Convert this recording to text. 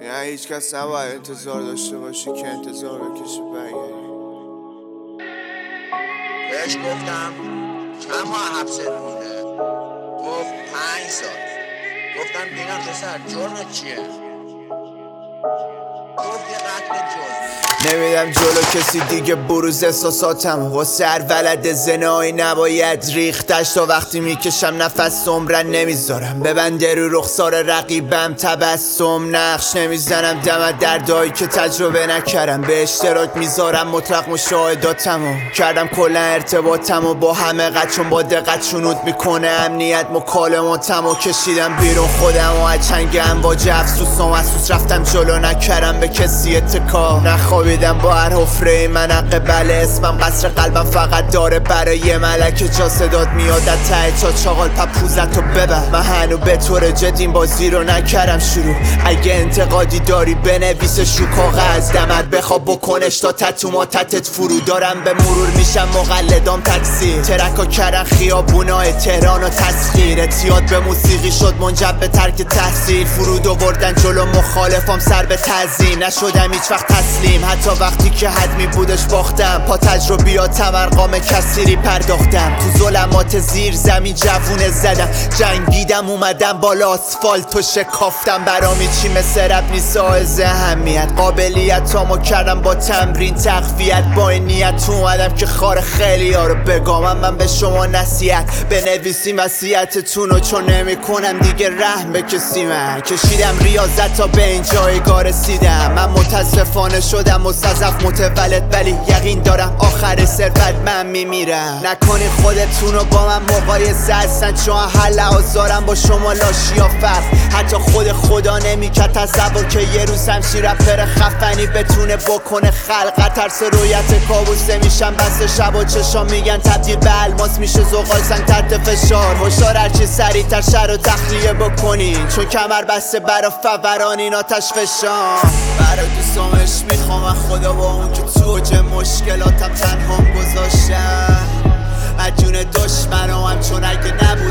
یعنی هیچ کس نباید انتظار داشته باشی که انتظار بکشی برگردی. بهش گفتم چند ماه حبست مونده؟ گفت 5 سال. گفتم دیدم پسر جرمت چیه؟ گفت یه قتل جرمی. نمیدم جلو کسی دیگه بروز احساساتم، واسه هر ولد زنایی نباید ریختش. تا وقتی میکشم نفس عمرن نمیذارم ببنده رو رخسار رقیبم تبسم. نقش نمیزنم دم دردایی که تجربه نکردم، به اشتراک میذارم مطلق مشاهداتمو. کردم کلا ارتباطمو با همه قد، چون با دقت شنود میکنه امنیت مکالماتمو. کشیدم بیرون خودمو از چنگ امواج افسوس و محسوس، رفتم جلو نکردم به کسی اتکا. نخوابیدم با هر حفره من حق بله، اسمم قصر قلبم فقط داره برای ملکه. جا صداد میاد از ته چا چاقال پپوزتو ببر. من هنو به طور جدی بازی رو نکردم شروع. اگه انتقادی داری بنویسش رو کاغذ، دمت بخواب بکنش تا تتو ما تتت فرو. دارم به مرور میشم مقلدام تکثیر، ترکا کردن خیابونای تهران و تسخیر. اعتیاد به موسیقی شد منجر به ترک تحصیل، فرود آوردن جلو مخالفام سر به تعظیم. نشدم هیچ وقت تسلیم حتی وقتی که حتمی بودش باختم. پا تجربیاتم ارقام کثیری پرداختم، تو ظلمات زیر زمین جوونه زدم. جنگیدم اومدم بالا آسفالت و شکافتم. برامی چی مثل رب نیست آئز اهمیت، قابلیتامو کردم با تمرین تقویت. با این نیت اومدم که خار خیلی ها رو بگامم. من به شما نصیحت بنویسیم وصیتتونو، چون نمی کنم دیگه رحم به کسی. من کشیدم ریاضت تا به این جایگاه رسیدم. من متاسفانه شدم مستضعف متولد، ولی یقین دارم آخر ثروت من میمیرم. نکنین خودتونو با من مقایسه هستن، چون هر لحاظارم با شما لاشیا فرق. حتی خود خدا نمیکرد تصور که یه روز همچین رپر خفنی بتونه بکنه خلق. ترس رویت کابوسه میشم بس شب و چشام میگن تبدیل به الماس میشه زغال سنگ تحت فشار. هشدار هرچی سریعتر شهر رو تخلیه بکنین، چون کمر بسته برا فورانین آتش فشان. برا دوستامش میخوام از خدا با اون که تو اوج مشکلاتم تنهام گذاشتم. از جون دشمنام، چون اگه